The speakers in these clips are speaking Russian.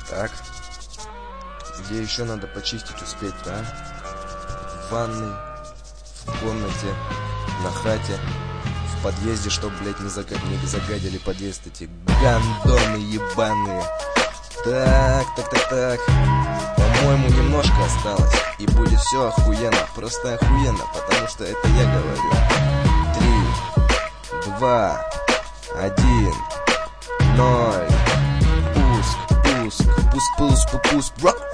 Так. Где еще надо почистить успеть-то, а? В ванной, в комнате, на хате, в подъезде, чтоб, блядь, не загадили подъезд эти гандоны ебаные. Так. По-моему, немножко осталось. И будет все охуенно, просто охуенно, потому что это я говорю. 3, 2, 1, 0. Пуск.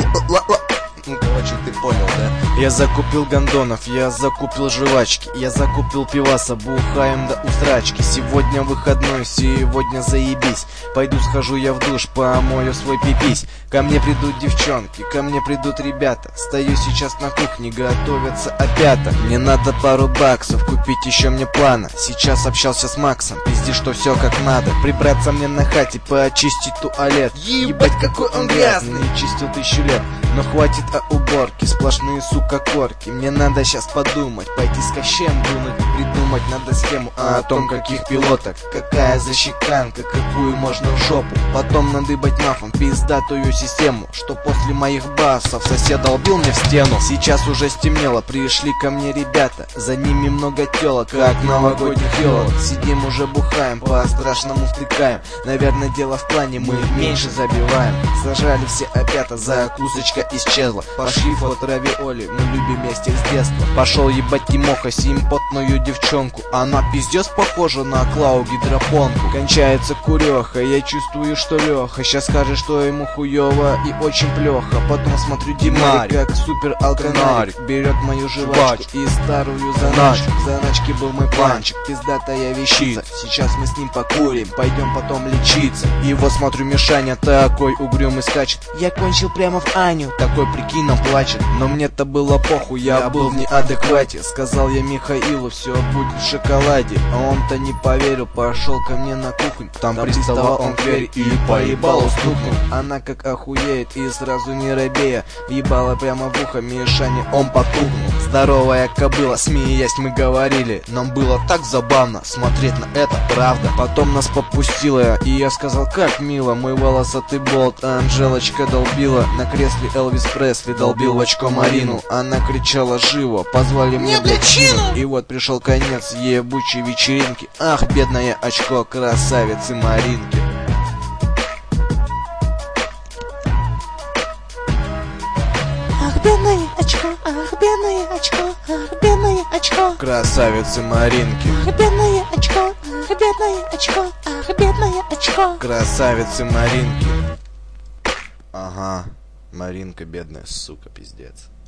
Ну, короче, ты понял, да? Я закупил гондонов, я закупил жвачки, я закупил пиваса, бухаем до усрачки. Сегодня выходной, сегодня заебись. Пойду схожу я в душ, помою свой пипись. Ко мне придут девчонки, ко мне придут ребята. Стою сейчас на кухне, готовятся опята. Мне надо пару баксов, купить еще мне плана. Сейчас общался с Максом, пизди, что все как надо. Прибраться мне на хате, почистить туалет. Ебать, какой он грязный! Не чистил 1000 лет, но хватит уборки, сплошные, сука, корки. Мне надо сейчас подумать, пойти с Кащем дунуть. Придумать надо схему о том, каких пилоток, какая защеканка, какую можно в жопу. Потом надыбать мафом пиздатую систему, что после моих басов сосед долбил мне в стену. Сейчас уже стемнело, пришли ко мне ребята. За ними много телок, как новогодних елок. Сидим уже бухаем, по-страшному втыкаем. Наверное, дело в плане, мы меньше забиваем. Сажали все опята, закусочка исчезла. Пошли фот равиоли, мы любим вместе с детства. Пошел ебать Тимоха, симпотную девчонку. Она пиздец похожа на Клау Гидропонку. Кончается куреха, я чувствую, что Леха сейчас скажет, что ему хуёво и очень плохо. Потом смотрю Димарик, как супер алканарик, берет мою жвачку и старую заначку. В заначке был мой планчик, пиздатая вещица. Сейчас мы с ним покурим, пойдем потом лечиться. И вот смотрю, Мишаня такой угрюмый скачет. Я кончил прямо в Аню, такой прикинь нам плачет. Но мне-то было похуй, я был в неадеквате. Сказал я Михаилу, все будет в шоколаде. А он-то не поверил, пошел ко мне на кухню. Там приставал он к двери и по ебалу стукнул. Она как охуеет и сразу не робея въебала прямо в ухо Мишане, он потухнул. Здоровая кобыла, смеясь мы говорили. Нам было так забавно смотреть на это, правда. Потом нас попустила, и я сказал, как мило. Мой волосатый болт, а Анжелочка долбила. На кресле Элвис Пресли долбил в очко Марину. Она кричала живо, позвали мне блядчину. И вот пришел конец ебучей вечеринки. Ах, бедное очко красавицы Маринки. Ах, бедное очко, ах, бедное очко, ах, бедное очко Красавицы Маринки. Ах, бедное очко, ах, бедное очко, ах, бедное очко. Красавицы Маринки. Ага, Маринка бедная, сука, пиздец.